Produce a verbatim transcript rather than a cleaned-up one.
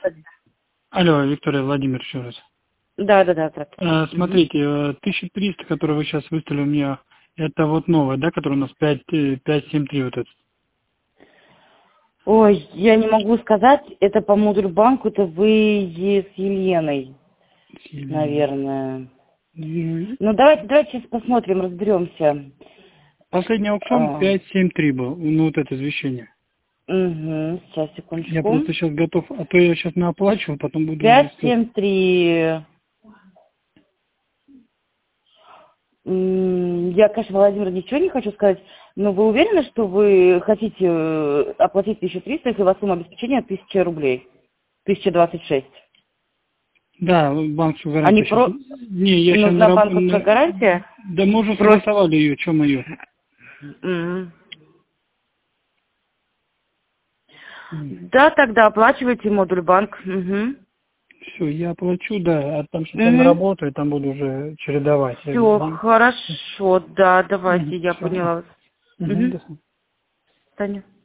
Алло, Виктория, Владимир еще раз. Да, да, да. да. А, смотрите, угу. тысяча триста, который вы сейчас выставили у меня, это вот новая, да, которая у нас пять семь три вот это. Ой, я не могу сказать, это по модулю банку, это вы с Еленой, с Еленой. Наверное. Mm-hmm. Ну, давайте, давайте сейчас посмотрим, разберемся. Последний аукцион а... пять семь три был, ну, вот это извещение. Угу, сейчас, секундочку. Я просто сейчас готов, а то я сейчас наоплачиваю, потом буду... пять семь три. Я, конечно, Владимир, ничего не хочу сказать, но вы уверены, что вы хотите оплатить тысячу триста, если у вас сумма обеспечения тысяча рублей? тысяча двадцать шесть. Да, банковскую гарантию. Они про... Не, я сейчас Нужна на... банковская гарантия? Да мы уже согласовали ее, что мое. Mm. Mm. Да, тогда оплачивайте модуль банк. Угу. Все, я оплачу, да, а там сейчас mm-hmm. я на работу, и там буду уже чередовать. Все, хорошо, да, давайте, mm-hmm. я Всё. поняла вас. Mm-hmm. Угу. Таня.